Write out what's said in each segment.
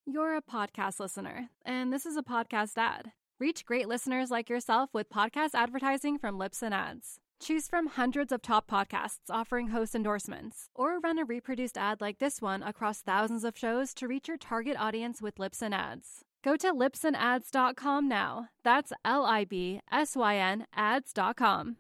You're a podcast listener, and this is a podcast ad. Reach great listeners like yourself with podcast advertising from Libsyn Ads. Choose from hundreds of top podcasts offering host endorsements, or run a reproduced ad like this one across thousands of shows to reach your target audience with Libsyn Ads. Go to libsynads.com now. That's LIBSYN ads.com.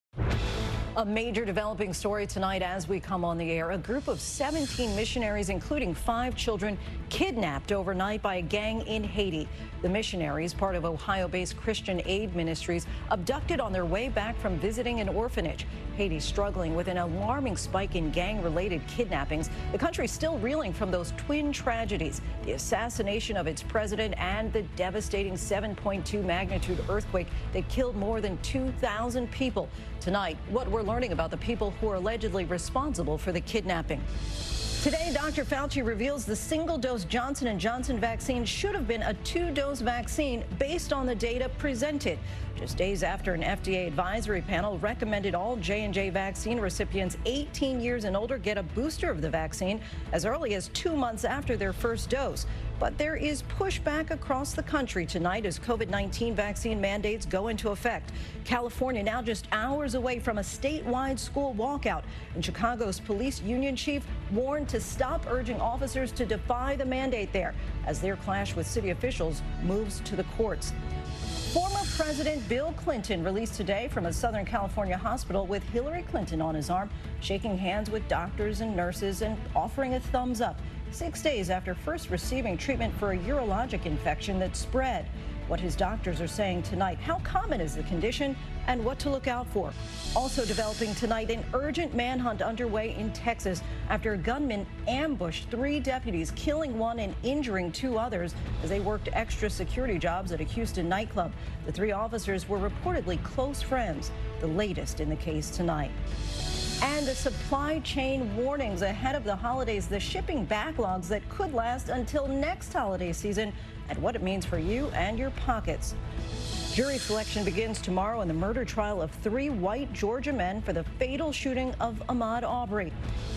A major developing story tonight as we come on the air. A group of 17 missionaries, including 5 children, kidnapped overnight by a gang in Haiti. The missionaries, part of Ohio-based Christian Aid Ministries, abducted on their way back from visiting an orphanage. Haiti struggling with an alarming spike in gang-related kidnappings. The country still reeling from those twin tragedies, the assassination of its president and the devastating 7.2 magnitude earthquake that killed more than 2,000 people. Tonight, what we're learning about the people who are allegedly responsible for the kidnapping. Today, Dr. Fauci reveals the single-dose Johnson & Johnson vaccine should have been a 2-dose vaccine based on the data presented. Just days after an FDA advisory panel recommended all J&J vaccine recipients 18 years and older get a booster of the vaccine as early as 2 months after their first dose. But there is pushback across the country tonight as COVID-19 vaccine mandates go into effect. California now just hours away from a statewide school walkout, and Chicago's police union chief warned to stop urging officers to defy the mandate there as their clash with city officials moves to the courts. Former President Bill Clinton released today from a Southern California hospital with Hillary Clinton on his arm, shaking hands with doctors and nurses and offering a thumbs up, 6 days after first receiving treatment for a urologic infection that spread. What his doctors are saying tonight, how common is the condition, and what to look out for. Also developing tonight, an urgent manhunt underway in Texas after a gunman ambushed 3 deputies, killing 1 and injuring 2 others as they worked extra security jobs at a Houston nightclub. The 3 officers were reportedly close friends, the latest in the case tonight. And the supply chain warnings ahead of the holidays, the shipping backlogs that could last until next holiday season, and what it means for you and your pockets. Jury selection begins tomorrow in the murder trial of 3 white Georgia men for the fatal shooting of Ahmaud Arbery.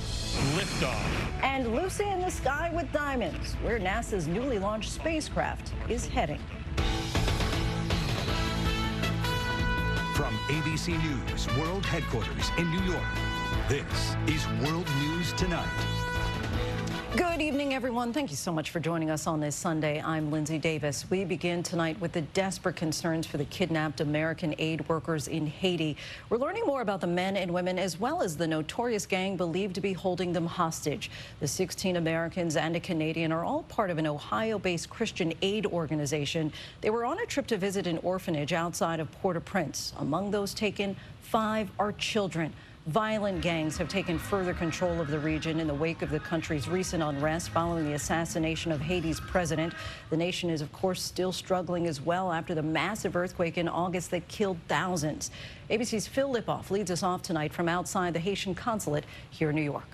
Liftoff. And Lucy in the Sky with Diamonds, where NASA's newly launched spacecraft is heading. From ABC News World Headquarters in New York, this is World News Tonight. Good evening, everyone. Thank you so much for joining us on this Sunday. I'm Lindsay Davis. We begin tonight with the desperate concerns for the kidnapped American aid workers in Haiti. We're learning more about the men and women as well as the notorious gang believed to be holding them hostage. The 16 Americans and a Canadian are all part of an Ohio-based Christian aid organization. They were on a trip to visit an orphanage outside of Port-au-Prince. Among those taken, 5 are children. Violent gangs have taken further control of the region in the wake of the country's recent unrest following the assassination of Haiti's president. The nation is, of course, still struggling as well after the massive earthquake in August that killed thousands. ABC's Phil Lipoff leads us off tonight from outside the Haitian consulate here in New York.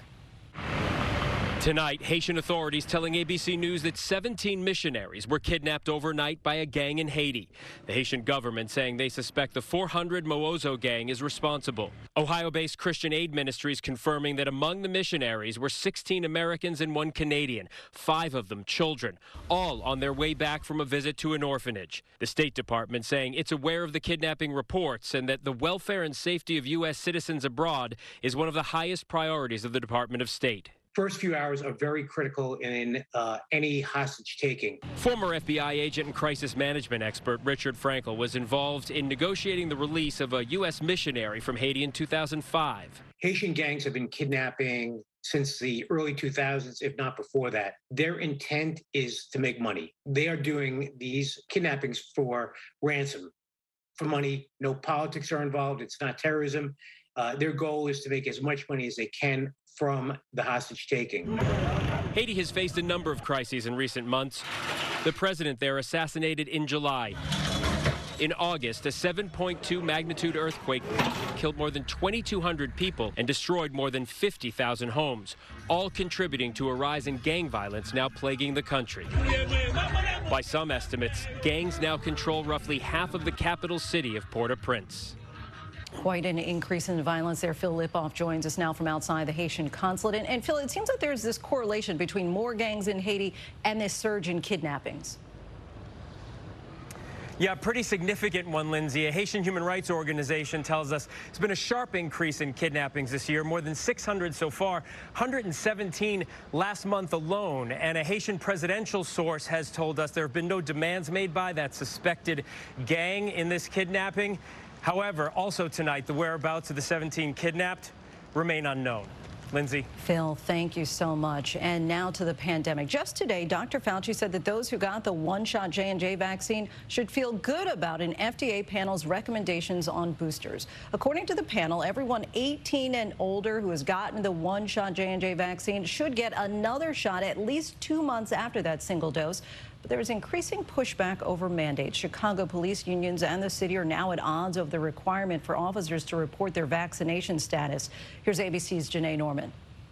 Tonight, Haitian authorities telling ABC News that 17 missionaries were kidnapped overnight by a gang in Haiti. The Haitian government saying they suspect the 400 Mozo gang is responsible. Ohio-based Christian Aid Ministries confirming that among the missionaries were 16 Americans and 1 Canadian, 5 of them children, all on their way back from a visit to an orphanage. The State Department saying it's aware of the kidnapping reports and that the welfare and safety of U.S. citizens abroad is one of the highest priorities of the Department of State. First few hours are very critical in any hostage taking. Former FBI agent and crisis management expert Richard Frankel was involved in negotiating the release of a U.S. missionary from Haiti in 2005. Haitian gangs have been kidnapping since the early 2000s, if not before that. Their intent is to make money. They are doing these kidnappings for ransom, for money. No politics are involved. It's not terrorism. Their goal is to make as much money as they can from the hostage taking. Haiti has faced a number of crises in recent months. The president there assassinated in July. In August, a 7.2 magnitude earthquake killed more than 2,200 people and destroyed more than 50,000 homes, all contributing to a rise in gang violence now plaguing the country. By some estimates, gangs now control roughly half of the capital city of Port-au-Prince. Quite an increase in violence there. Phil Lipoff joins us now from outside the Haitian consulate. And Phil, it seems like there's this correlation between more gangs in Haiti and this surge in kidnappings. Yeah, pretty significant one, Lindsay. A Haitian human rights organization tells us it's been a sharp increase in kidnappings this year, more than 600 so far, 117 last month alone. And a Haitian presidential source has told us there have been no demands made by that suspected gang in this kidnapping. However, also tonight, the whereabouts of the 17 kidnapped remain unknown. Lindsay. Phil, thank you so much. And now to the pandemic. Just today, Dr. Fauci said that those who got the one-shot J&J vaccine should feel good about an FDA panel's recommendations on boosters. According to the panel, everyone 18 and older who has gotten the one-shot J&J vaccine should get another shot at least 2 months after that single dose. But there is increasing pushback over mandates. Chicago police unions and the city are now at odds over the requirement for officers to report their vaccination status. Here's ABC's Janae Norman.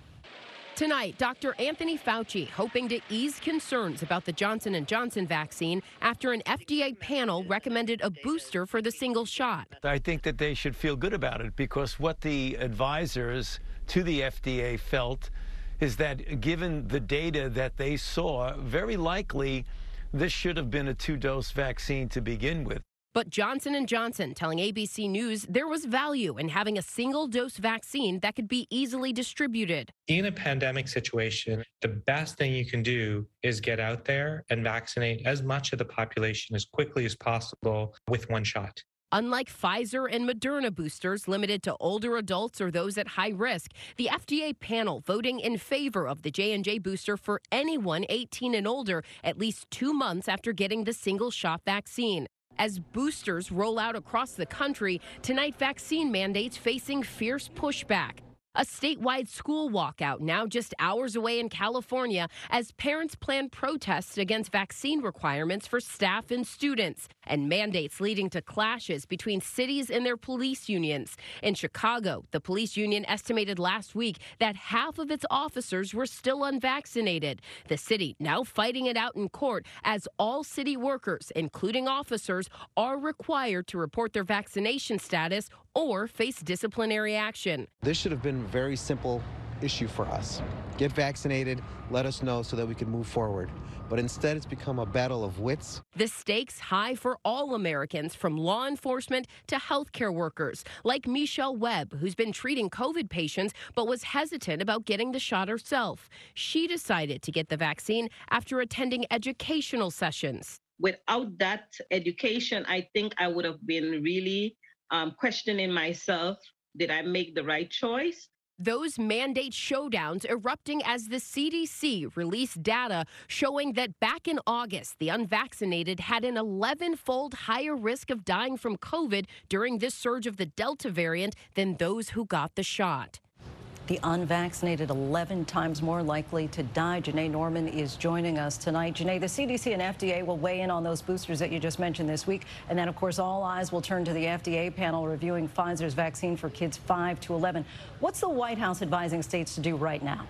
Tonight, Dr. Anthony Fauci hoping to ease concerns about the Johnson & Johnson vaccine after an FDA panel recommended a booster for the single shot. I think that they should feel good about it because what the advisors to the FDA felt is that given the data that they saw, very likely this should have been a 2-dose vaccine to begin with. But Johnson & Johnson telling ABC News there was value in having a single-dose vaccine that could be easily distributed. In a pandemic situation, the best thing you can do is get out there and vaccinate as much of the population as quickly as possible with one shot. Unlike Pfizer and Moderna boosters limited to older adults or those at high risk, the FDA panel voting in favor of the J&J booster for anyone 18 and older at least 2 months after getting the single-shot vaccine. As boosters roll out across the country, tonight vaccine mandates facing fierce pushback. A statewide school walkout now just hours away in California as parents plan protests against vaccine requirements for staff and students, and mandates leading to clashes between cities and their police unions. In Chicago, the police union estimated last week that half of its officers were still unvaccinated. The city now fighting it out in court as all city workers, including officers, are required to report their vaccination status or face disciplinary action. This should have been a very simple issue for us. Get vaccinated, let us know so that we can move forward. But instead, it's become a battle of wits. The stakes high for all Americans, from law enforcement to healthcare workers, like Michelle Webb, who's been treating COVID patients but was hesitant about getting the shot herself. She decided to get the vaccine after attending educational sessions. Without that education, I think I would have been really questioning myself, did I make the right choice? Those mandate showdowns erupting as the CDC released data showing that back in August, the unvaccinated had an 11-fold higher risk of dying from COVID during this surge of the Delta variant than those who got the shot. The unvaccinated 11 times more likely to die. Janae Norman is joining us tonight. Janae, the CDC and FDA will weigh in on those boosters that you just mentioned this week. And then, of course, all eyes will turn to the FDA panel reviewing Pfizer's vaccine for kids 5 to 11. What's the White House advising states to do right now?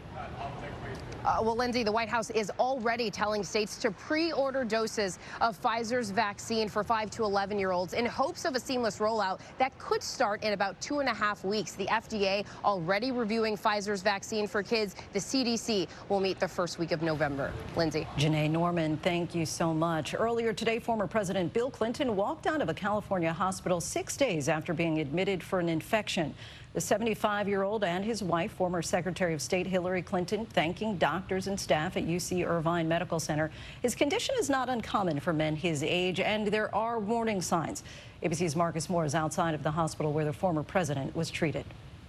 Well, Lindsay, the White House is already telling states to pre-order doses of Pfizer's vaccine for 5 to 11-year-olds in hopes of a seamless rollout that could start in about 2.5 weeks. The FDA already reviewing Pfizer's vaccine for kids. The CDC will meet the first week of November. Lindsay. Janae Norman, thank you so much. Earlier today, former President Bill Clinton walked out of a California hospital 6 days after being admitted for an infection. The 75-year-old and his wife, former Secretary of State Hillary Clinton, thanking doctors and staff at UC Irvine Medical Center. His condition is not uncommon for men his age, and there are warning signs. ABC's Marcus Moore is outside of the hospital where the former president was treated.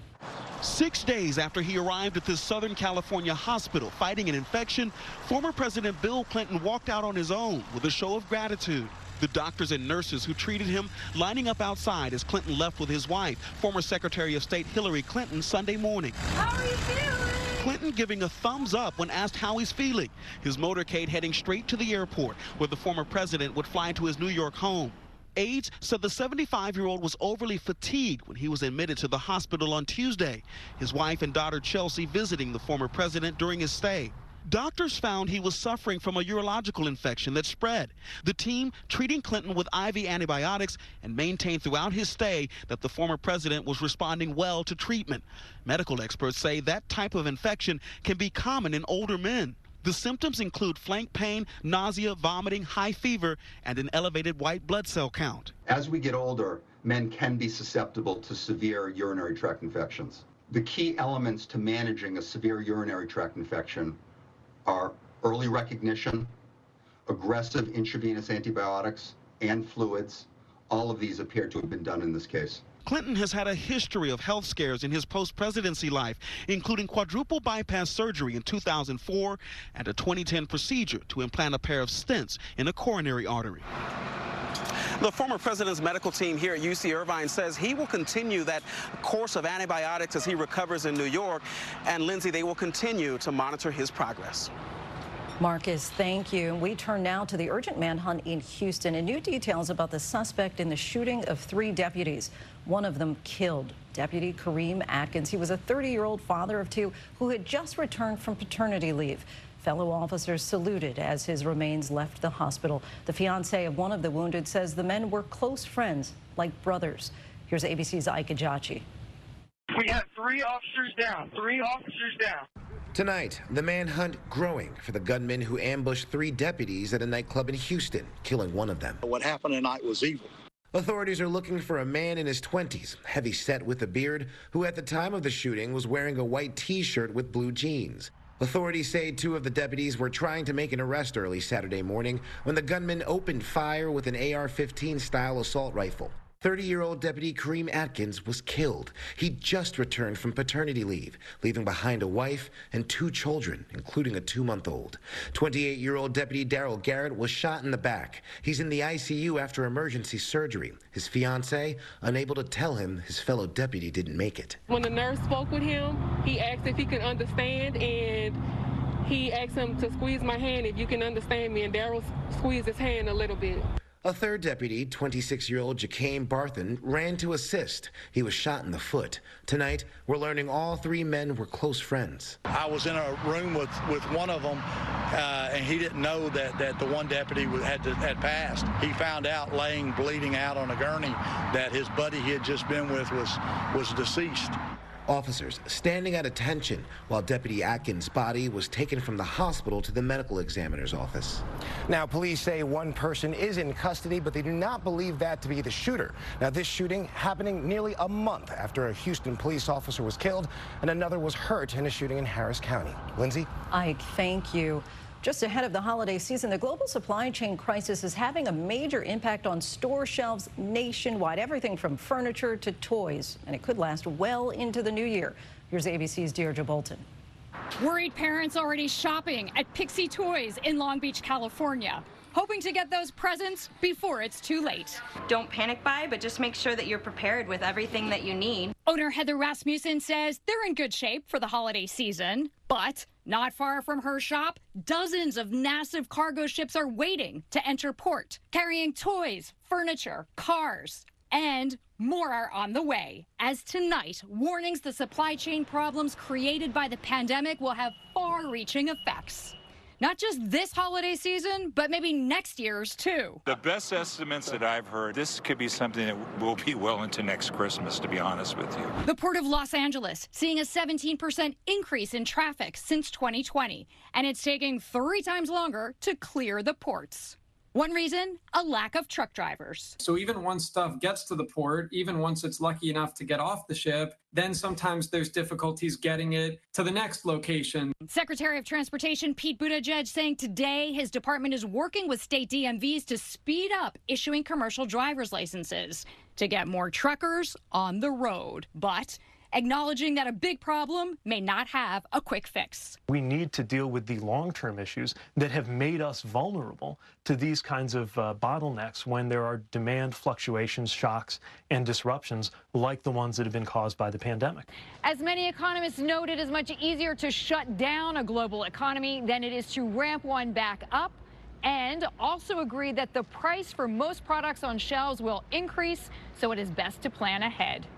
6 days after he arrived at this Southern California hospital fighting an infection, former President Bill Clinton walked out on his own with a show of gratitude. The doctors and nurses who treated him lining up outside as Clinton left with his wife, former Secretary of State Hillary Clinton, Sunday morning. How are you feeling? Clinton giving a thumbs up when asked how he's feeling. His motorcade heading straight to the airport where the former president would fly to his New York home. Aides said the 75-year-old was overly fatigued when he was admitted to the hospital on Tuesday. His wife and daughter Chelsea visiting the former president during his stay. Doctors found he was suffering from a urological infection that spread. The team treating Clinton with IV antibiotics and maintained throughout his stay that the former president was responding well to treatment. Medical experts say that type of infection can be common in older men. The symptoms include flank pain, nausea, vomiting, high fever, and an elevated white blood cell count. As we get older, men can be susceptible to severe urinary tract infections. The key elements to managing a severe urinary tract infection are early recognition, aggressive intravenous antibiotics, and fluids. All of these appear to have been done in this case. Clinton has had a history of health scares in his post-presidency life, including quadruple bypass surgery in 2004 and a 2010 procedure to implant a pair of stents in a coronary artery. The former president's medical team here at UC Irvine says he will continue that course of antibiotics as he recovers in New York. And Lindsay, they will continue to monitor his progress. Marcus, thank you. We turn now to the urgent manhunt in Houston and new details about the suspect in the shooting of 3 deputies. One of them killed. Deputy Kareem Atkins. He was a 30-year-old father of 2 who had just returned from paternity leave. Fellow officers saluted as his remains left the hospital. The fiancé of one of the wounded says the men were close friends, like brothers. Here's ABC's Ike Ajachi. We have 3 officers down. 3 officers down. Tonight, the manhunt growing for the gunman who ambushed 3 deputies at a nightclub in Houston, killing one of them. What happened tonight was evil. Authorities are looking for a man in his 20s, heavy-set with a beard, who at the time of the shooting was wearing a white T-shirt with blue jeans. Authorities say 2 of the deputies were trying to make an arrest early Saturday morning when the gunman opened fire with an AR-15 style assault rifle. 30-year-old Deputy Kareem Atkins was killed. He just returned from paternity leave, leaving behind a wife and 2 children, including a 2-month-old. 28-year-old Deputy Daryl Garrett was shot in the back. He's in the ICU after emergency surgery. His fiancée unable to tell him his fellow deputy didn't make it. When the nurse spoke with him, he asked if he could understand, and he asked him to squeeze my hand if you can understand me, and Daryl squeezed his hand a little bit. A 3rd deputy, 26-year-old Jacame Barthen, ran to assist. He was shot in the foot. Tonight, we're learning all 3 men were close friends. I was in a room with one of them, and he didn't know that the one deputy had passed. He found out laying bleeding out on a gurney that his buddy he had just been with was deceased. Officers standing at attention while Deputy Atkins' body was taken from the hospital to the medical examiner's office. Now, police say 1 person is in custody, but they do not believe that to be the shooter. Now, this shooting happening nearly a month after a Houston police officer was killed and another was hurt in a shooting in Harris County. Lindsay? Ike, thank you. Just ahead of the holiday season, the global supply chain crisis is having a major impact on store shelves nationwide, everything from furniture to toys, and it could last well into the new year. Here's ABC's Deirdre Bolton. Worried parents already shopping at Pixie Toys in Long Beach, California, hoping to get those presents before it's too late. Don't panic buy, but just make sure that you're prepared with everything that you need. Owner Heather Rasmussen says they're in good shape for the holiday season, but not far from her shop, dozens of massive cargo ships are waiting to enter port, carrying toys, furniture, cars, and more are on the way. As tonight, warnings the supply chain problems created by the pandemic will have far-reaching effects. Not just this holiday season, but maybe next year's too. The best estimates that I've heard, this could be something that will be well into next Christmas, to be honest with you. The Port of Los Angeles seeing a 17% increase in traffic since 2020, and it's taking 3 times longer to clear the ports. One reason, a lack of truck drivers. So even once stuff gets to the port, even once it's lucky enough to get off the ship, then sometimes there's difficulties getting it to the next location. Secretary of Transportation Pete Buttigieg saying today his department is working with state DMVs to speed up issuing commercial driver's licenses to get more truckers on the road. But acknowledging that a big problem may not have a quick fix. We need to deal with the long-term issues that have made us vulnerable to these kinds of bottlenecks when there are demand fluctuations, shocks, and disruptions like the ones that have been caused by the pandemic. As many economists note, it is much easier to shut down a global economy than it is to ramp one back up, and also agree that the price for most products on shelves will increase, so it is best to plan ahead.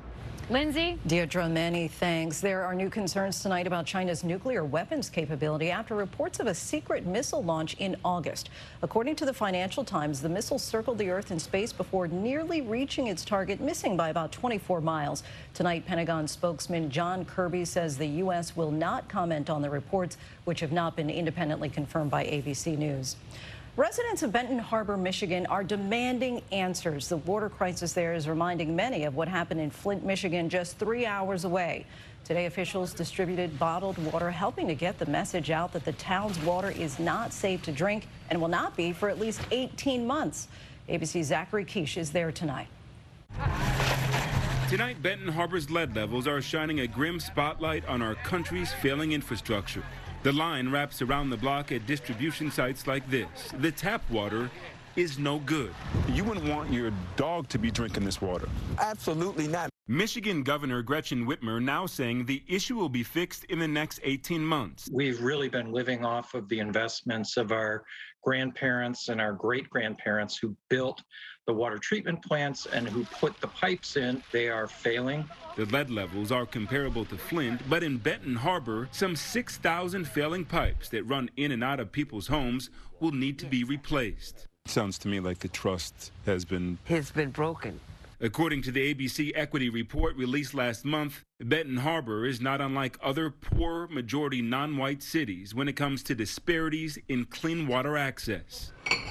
Lindsay? Deirdre, many thanks. There are new concerns tonight about China's nuclear weapons capability after reports of a secret missile launch in August. According to the Financial Times, the missile circled the Earth in space before nearly reaching its target, missing by about 24 miles. Tonight, Pentagon spokesman John Kirby says the U.S. will not comment on the reports, which have not been independently confirmed by ABC News. Residents of Benton Harbor, Michigan are demanding answers. The water crisis there is reminding many of what happened in Flint, Michigan, just 3 hours away. Today, officials distributed bottled water, helping to get the message out that the town's water is not safe to drink and will not be for at least 18 months. ABC's Zachary Quiche is there tonight. Tonight, Benton Harbor's lead levels are shining a grim spotlight on our country's failing infrastructure. The line wraps around the block at distribution sites like this. The tap water is no good. You wouldn't want your dog to be drinking this water. Absolutely not. Michigan Governor Gretchen Whitmer now saying the issue will be fixed in the next 18 months. We've really been living off of the investments of our grandparents and our great-grandparents who built the water treatment plants and who put the pipes in. They are failing. The lead levels are comparable to Flint, but in Benton Harbor, some 6,000 failing pipes that run in and out of people's homes will need to be replaced. Sounds to me like the trust has been broken. According to the ABC Equity Report released last month, Benton Harbor is not unlike other poor majority non-white cities when it comes to disparities in clean water access.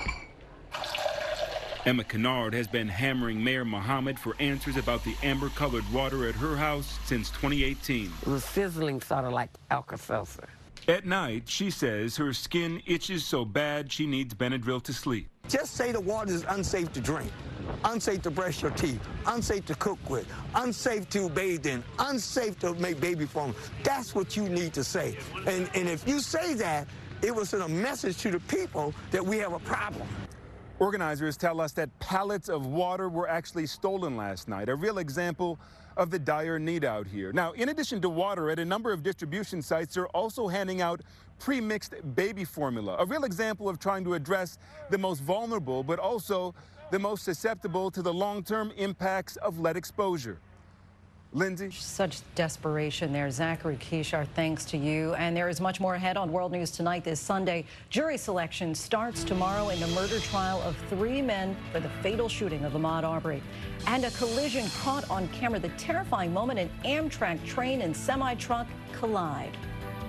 Emma Kennard has been hammering Mayor Mohammed for answers about the amber-colored water at her house since 2018. It was sizzling, sort of like Alka-Seltzer. At night, she says her skin itches so bad she needs Benadryl to sleep. Just say the water is unsafe to drink, unsafe to brush your teeth, unsafe to cook with, unsafe to bathe in, unsafe to make baby formula. That's what you need to say. And if you say that, it will send a message to the people that we have a problem. Organizers tell us that pallets of water were actually stolen last night, a real example of the dire need out here. Now, in addition to water, at a number of distribution sites, they're also handing out pre-mixed baby formula, a real example of trying to address the most vulnerable, but also the most susceptible to the long-term impacts of lead exposure. Lindsay? Such desperation there. Zachary Quiche, our thanks to you. And there is much more ahead on World News Tonight this Sunday. Jury selection starts tomorrow in the murder trial of 3 men for the fatal shooting of Ahmaud Arbery. And a collision caught on camera. The terrifying moment an Amtrak train and semi-truck collide.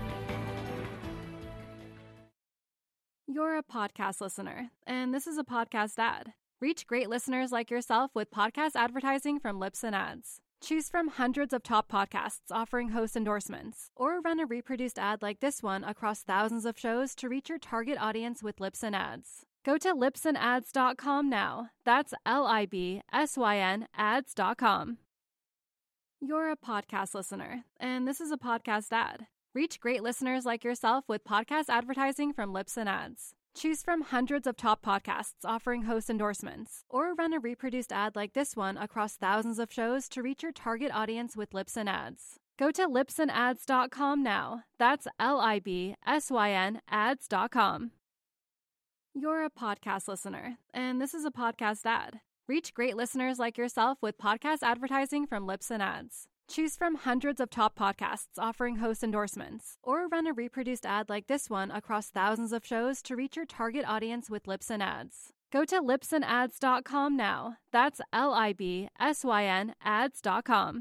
You're a podcast listener, and this is a podcast ad. Reach great listeners like yourself with podcast advertising from Libsyn Ads. Choose from hundreds of top podcasts offering host endorsements, or run a reproduced ad like this one across thousands of shows to reach your target audience with Libsyn Ads. Go to libsynads.com now. That's LIBSYN ads.com. You're a podcast listener, and this is a podcast ad. Reach great listeners like yourself with podcast advertising from Libsyn Ads. Choose from hundreds of top podcasts offering host endorsements, or run a reproduced ad like this one across thousands of shows to reach your target audience with Libsyn Ads. Go to libsynads.com now. That's LIBSYN ads.com. You're a podcast listener, and this is a podcast ad. Reach great listeners like yourself with podcast advertising from Libsyn Ads. Choose from hundreds of top podcasts offering host endorsements, or run a reproduced ad like this one across thousands of shows to reach your target audience with Libsyn Ads. Go to libsynads.com now. That's LIBSYN ads.com.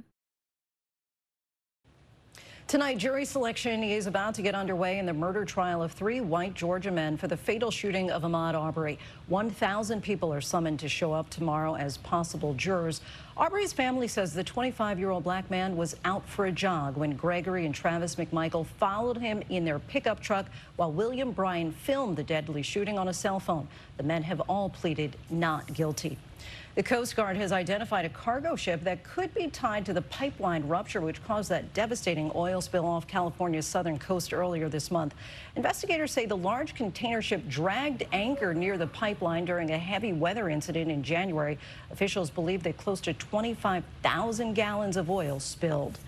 Tonight, jury selection is about to get underway in the murder trial of 3 white Georgia men for the fatal shooting of Ahmaud Arbery. 1,000 people are summoned to show up tomorrow as possible jurors. Arbery's family says the 25-year-old black man was out for a jog when Gregory and Travis McMichael followed him in their pickup truck while William Bryan filmed the deadly shooting on a cell phone. The men have all pleaded not guilty. The Coast Guard has identified a cargo ship that could be tied to the pipeline rupture which caused that devastating oil spill off California's southern coast earlier this month. Investigators say the large container ship dragged anchor near the pipeline during a heavy weather incident in January. Officials believe that close to 25,000 gallons of oil spilled.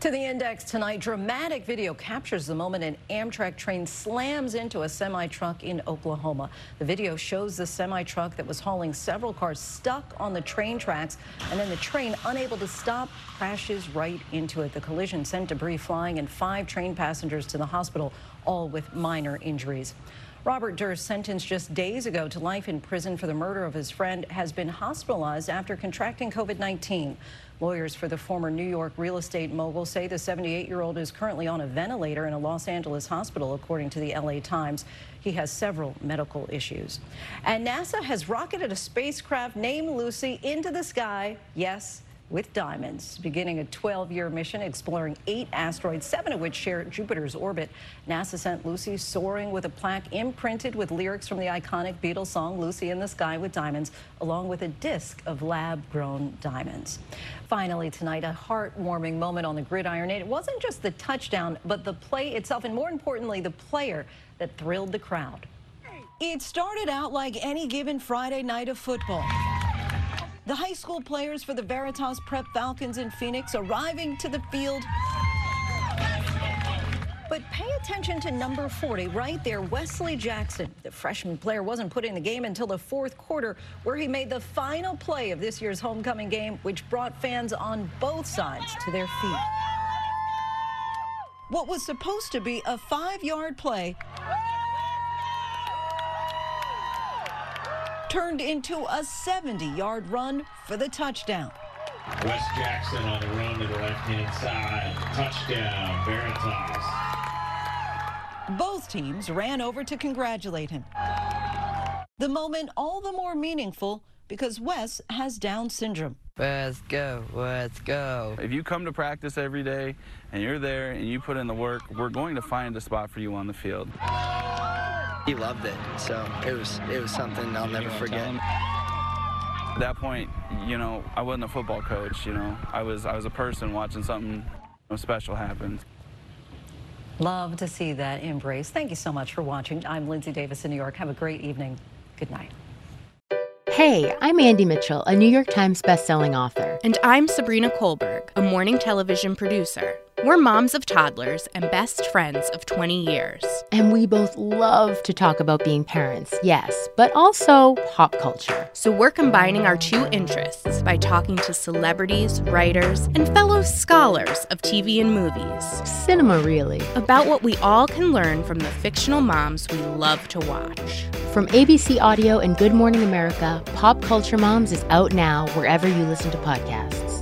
To the index tonight, dramatic video captures the moment an Amtrak train slams into a semi-truck in Oklahoma. The video shows the semi-truck that was hauling several cars stuck on the train tracks, and then the train, unable to stop, crashes right into it. The collision sent debris flying and 5 train passengers to the hospital, all with minor injuries. Robert Durst, sentenced just days ago to life in prison for the murder of his friend, has been hospitalized after contracting COVID-19. Lawyers for the former New York real estate mogul say the 78-year-old is currently on a ventilator in a Los Angeles hospital, according to the LA Times. He has several medical issues. And NASA has rocketed a spacecraft named Lucy into the sky, yes, with diamonds, beginning a 12-year mission exploring 8 asteroids, 7 of which share Jupiter's orbit. NASA sent Lucy soaring with a plaque imprinted with lyrics from the iconic Beatles song Lucy in the Sky with Diamonds, along with a disc of lab-grown diamonds. Finally tonight, a heartwarming moment on the gridiron. It wasn't just the touchdown, but the play itself, and more importantly, the player that thrilled the crowd. It started out like any given Friday night of football. The high school players for the Veritas Prep Falcons in Phoenix arriving to the field. But pay attention to number 40 right there, Wesley Jackson. The freshman player wasn't put in the game until the 4th quarter, where he made the final play of this year's homecoming game, which brought fans on both sides to their feet. What was supposed to be a 5-yard play turned into a 70-yard run for the touchdown. Wes Jackson on the run to the left-hand side. Touchdown, Veritas. Both teams ran over to congratulate him. The moment all the more meaningful because Wes has Down syndrome. Let's go, let's go. If you come to practice every day and you're there and you put in the work, we're going to find a spot for you on the field. He loved it, so it was something I'll never forget. At that point, you know, I wasn't a football coach, you know. I was a person watching something special happen. Love to see that embrace. Thank you so much for watching. I'm Lindsay Davis in New York. Have a great evening. Good night. Hey, I'm Andy Mitchell, a New York Times bestselling author. And I'm Sabrina Kohlberg, a morning television producer. We're moms of toddlers and best friends of 20 years. And we both love to talk about being parents, yes, but also pop culture. So we're combining our 2 interests by talking to celebrities, writers, and fellow scholars of TV and movies. Cinema, really. About what we all can learn from the fictional moms we love to watch. From ABC Audio and Good Morning America, Pop Culture Moms is out now wherever you listen to podcasts.